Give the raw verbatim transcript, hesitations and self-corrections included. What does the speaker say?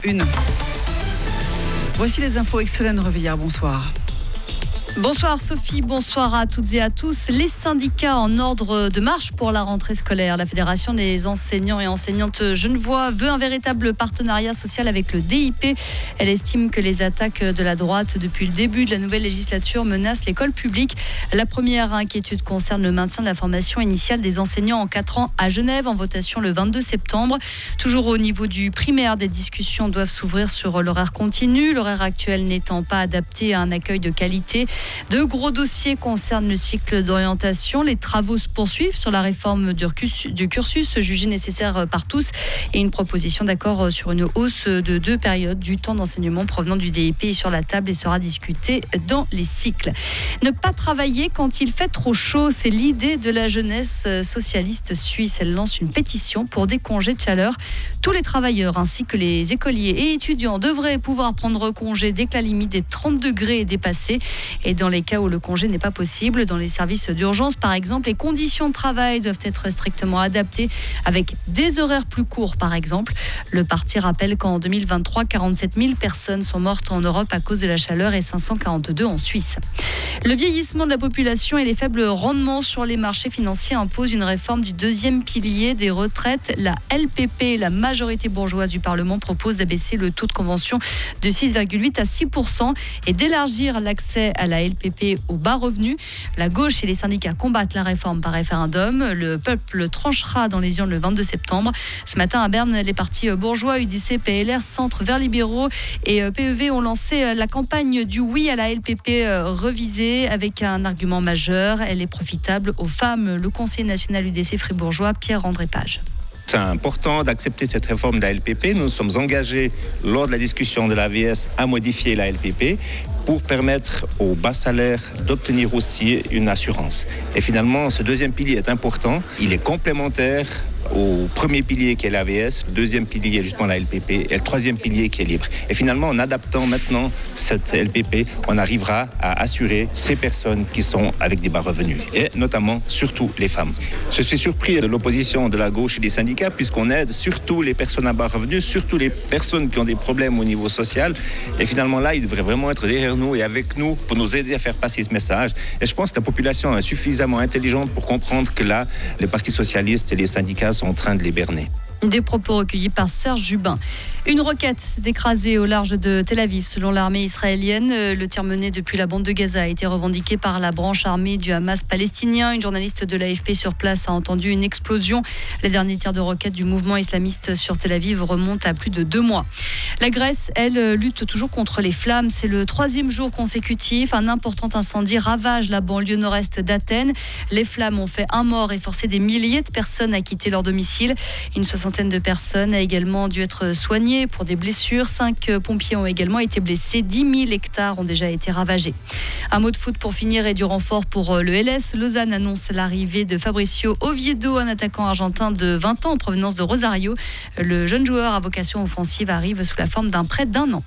Une. Voici les infos avec Solène Reveillard. Bonsoir. Bonsoir Sophie, bonsoir à toutes et à tous. Les syndicats en ordre de marche pour la rentrée scolaire. La Fédération des enseignants et enseignantes genevois veut un véritable partenariat social avec le D I P. Elle estime que les attaques de la droite depuis le début de la nouvelle législature menacent l'école publique. La première inquiétude concerne le maintien de la formation initiale des enseignants en quatre ans à Genève, en votation le vingt-deux septembre. Toujours au niveau du primaire, des discussions doivent s'ouvrir sur l'horaire continu, l'horaire actuel n'étant pas adapté à un accueil de qualité. De gros dossiers concernent le cycle d'orientation. Les travaux se poursuivent sur la réforme du cursus jugée nécessaire par tous et une proposition d'accord sur une hausse de deux périodes du temps d'enseignement provenant du D I P est sur la table et sera discutée dans les cycles. Ne pas travailler quand il fait trop chaud, c'est l'idée de la jeunesse socialiste suisse. Elle lance une pétition pour des congés de chaleur. Tous les travailleurs ainsi que les écoliers et étudiants devraient pouvoir prendre congé dès que la limite des trente degrés est dépassée. Et dans les cas où le congé n'est pas possible, dans les services d'urgence par exemple, les conditions de travail doivent être strictement adaptées avec des horaires plus courts par exemple. Le parti rappelle qu'en deux mille vingt-trois, quarante-sept mille personnes sont mortes en Europe à cause de la chaleur et cinq cent quarante-deux en Suisse. Le vieillissement de la population et les faibles rendements sur les marchés financiers imposent une réforme du deuxième pilier des retraites. La L P P, la majorité bourgeoise du Parlement, propose d'abaisser le taux de convention de six virgule huit à six pour cent et d'élargir l'accès à la L P P aux bas revenus. La gauche et les syndicats combattent la réforme par référendum. Le peuple tranchera dans les urnes le vingt-deux septembre. Ce matin à Berne, les partis bourgeois, U D C, P L R, Centre, Verts libéraux et P E V ont lancé la campagne du oui à la L P P revisée avec un argument majeur. Elle est profitable aux femmes. Le conseiller national U D C fribourgeois, Pierre-André Page. C'est important d'accepter cette réforme de la L P P. Nous nous sommes engagés lors de la discussion de l'A V S à modifier la L P P pour permettre aux bas salaires d'obtenir aussi une assurance. Et finalement, ce deuxième pilier est important. Il est complémentaire au premier pilier qui est l'A V S, le deuxième pilier est justement la L P P et le troisième pilier qui est libre. Et finalement, en adaptant maintenant cette L P P, on arrivera à assurer ces personnes qui sont avec des bas revenus et notamment, surtout, les femmes. Je suis surpris de l'opposition de la gauche et des syndicats puisqu'on aide surtout les personnes à bas revenus, surtout les personnes qui ont des problèmes au niveau social. Et finalement, là, ils devraient vraiment être derrière nous et avec nous pour nous aider à faire passer ce message. Et je pense que la population est suffisamment intelligente pour comprendre que là, les partis socialistes et les syndicats sont en train de les berner. Des propos recueillis par Serge Jubin. Une roquette s'est écrasée au large de Tel Aviv. Selon l'armée israélienne, le tir mené depuis la bande de Gaza a été revendiqué par la branche armée du Hamas palestinien. Une journaliste de l'A F P sur place a entendu une explosion. Les derniers tirs de roquettes du mouvement islamiste sur Tel Aviv remontent à plus de deux mois. La Grèce, elle, lutte toujours contre les flammes. C'est le troisième jour consécutif. Un important incendie ravage la banlieue nord-est d'Athènes. Les flammes ont fait un mort et forcé des milliers de personnes à quitter leur domicile. Une soixantaine de personnes a également dû être soignées pour des blessures. Cinq pompiers ont également été blessés. dix mille hectares ont déjà été ravagés. Un mot de foot pour finir et du renfort pour le L S. Lausanne annonce l'arrivée de Fabricio Oviedo, un attaquant argentin de vingt ans en provenance de Rosario. Le jeune joueur à vocation offensive arrive sous la forme d'un prêt d'un an.